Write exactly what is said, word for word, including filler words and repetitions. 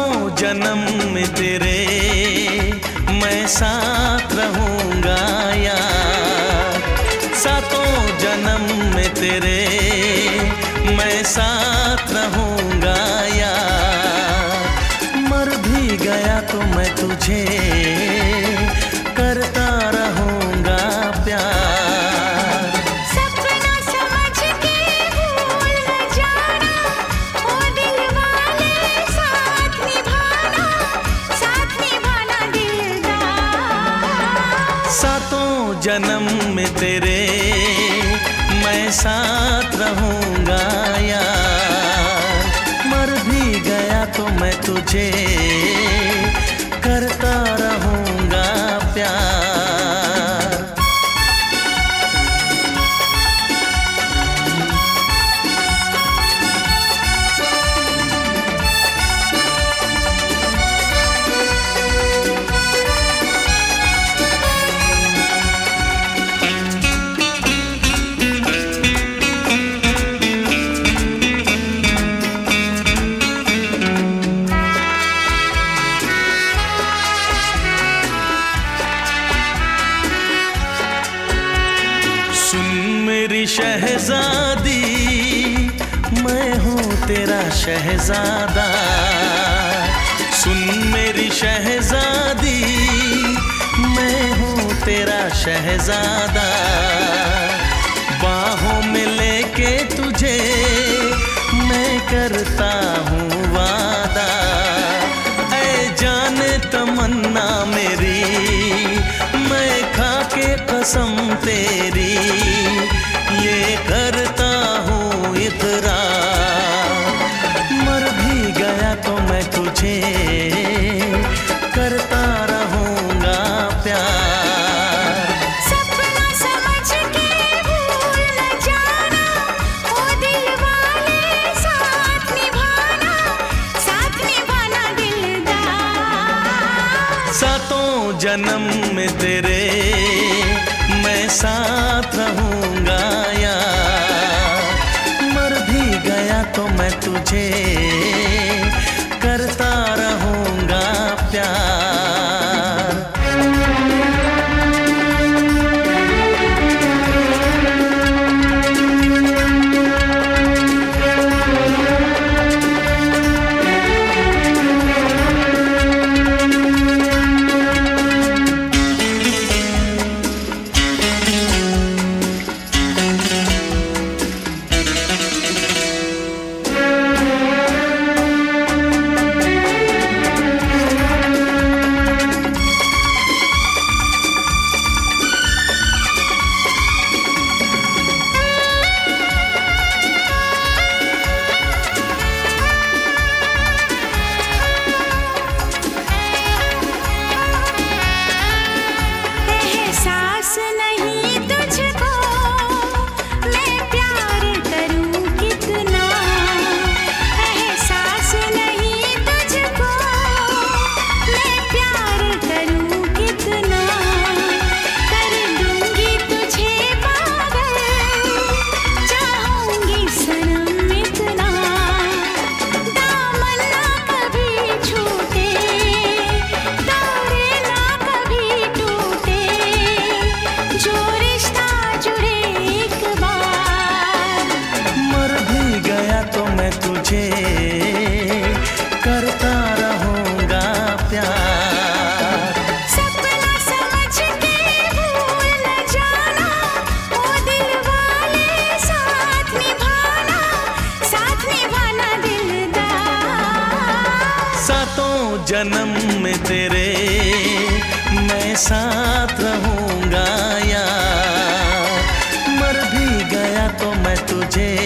सातों जन्म में तेरे मैं साथ रहूंगा यार। सातों जन्म में तेरे मैं साथ रहूंगा यार। मर भी गया तो मैं तुझे करता रहूंगा प्यार। सपना समझ के भूल न जाना, ओ दिल वाले साथ निभाना, साथ निभाना दिलदार। सातों जन्म में तेरे मैं साथ रहूंगा यार। मर भी गया तो मैं तुझे करता रहूंगा प्यार। मेरी शहजादी मैं हूँ तेरा शहजादा। सुन मेरी शहजादी मैं हूँ तेरा शहजादा। बाहों में लेके तुझे मैं करता हूँ वादा। ऐ जाने तमन्ना मेरी मैं खा के कसम तेरी ये करता हूँ इकरार। मर भी गया तो मैं तुझे करता रहूंगा प्यार। सपना समझ के भूल न जाना, ओ दिल वाले साथ निभाना, साथ निभाना दिलदार। सातों जन्म में तेरे मैं साथ रहूंगा यार। मर भी गया तो मैं तुझे करता रहूंगा प्यार। करता रहूंगा प्यार। सपना समझ के भूल न जाना, ओ दिल वाले साथ निभाना, साथ निभाना दिलदार। सातों जन्म में तेरे मैं साथ रहूंगा यार। मर भी गया तो मैं तुझे